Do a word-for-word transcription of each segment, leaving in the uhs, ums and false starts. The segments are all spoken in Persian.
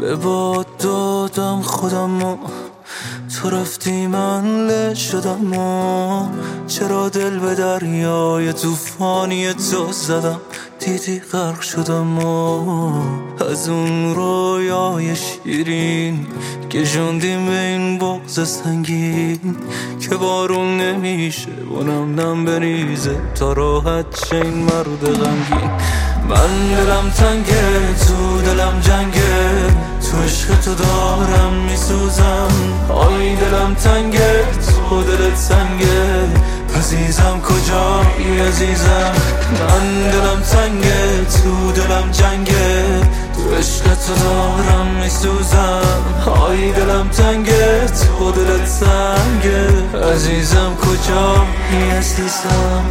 به باد دادم خودمو، تو رفتی من له شدم و چرا دل به دریای توفانی تو زدم، دیدی غرق شدم و از اون رویای شیرین که جوندیم به این بغض سنگین که بارون نمیشه و نم نم بریزه تا راحت چه این مرد غمگین. من دلم تنگه تو دلم جنگه، تو عشق تو دارم میسوزم. آی دلم تنگه تو دلت سنگه، عزیزم کجایی عزیزم. من دلم تنگه تو دلم جنگه، تو عشق تو دارم میسوزم. آی دلم تنگه تو دلت سنگه، عزیزم کجایی عزیزم.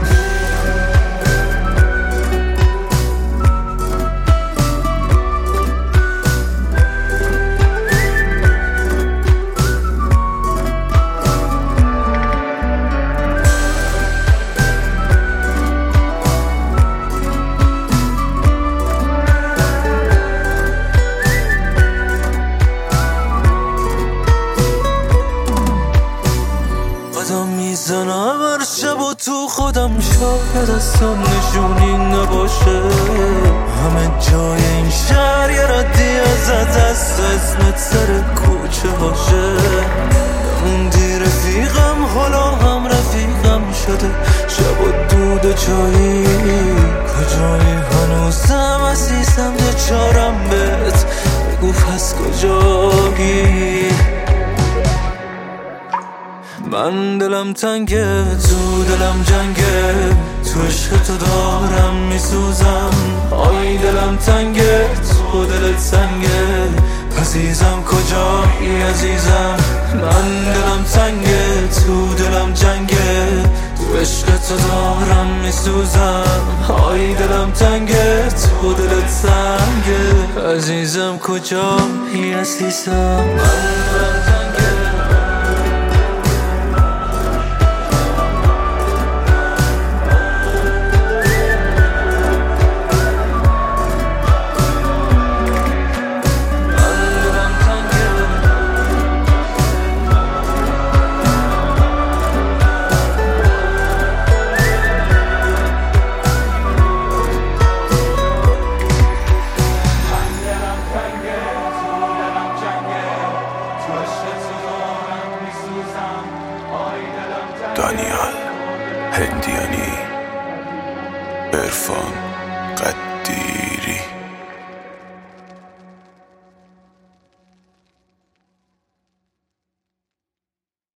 میزنم هر شب و تو خودم، شاید اصلا نشونی نباشه. همه جای این شهر یه ردی ازت هست، اسمت سر کوچه باشه. موندی رفیقم حالا هم رفیقم شده، شب و دود و چایی کجایی هنوزم عزیزم دچارم بهت، بگو پس کجایی. من دلم تنگه تو دلم جنگه، تو عشق تو دارم میسوزم. آی دلم تنگه تو دلت سنگه، عزیزم کجایی عزیزم. من دلم تنگه تو دلم جنگه، تو عشق تو دارم میسوزم. آی دلم تنگه تو دلت سنگه، عزیزم کجایی عزیزم. من دلم تنگه دانیال هندیانی، عرفان قدیمی.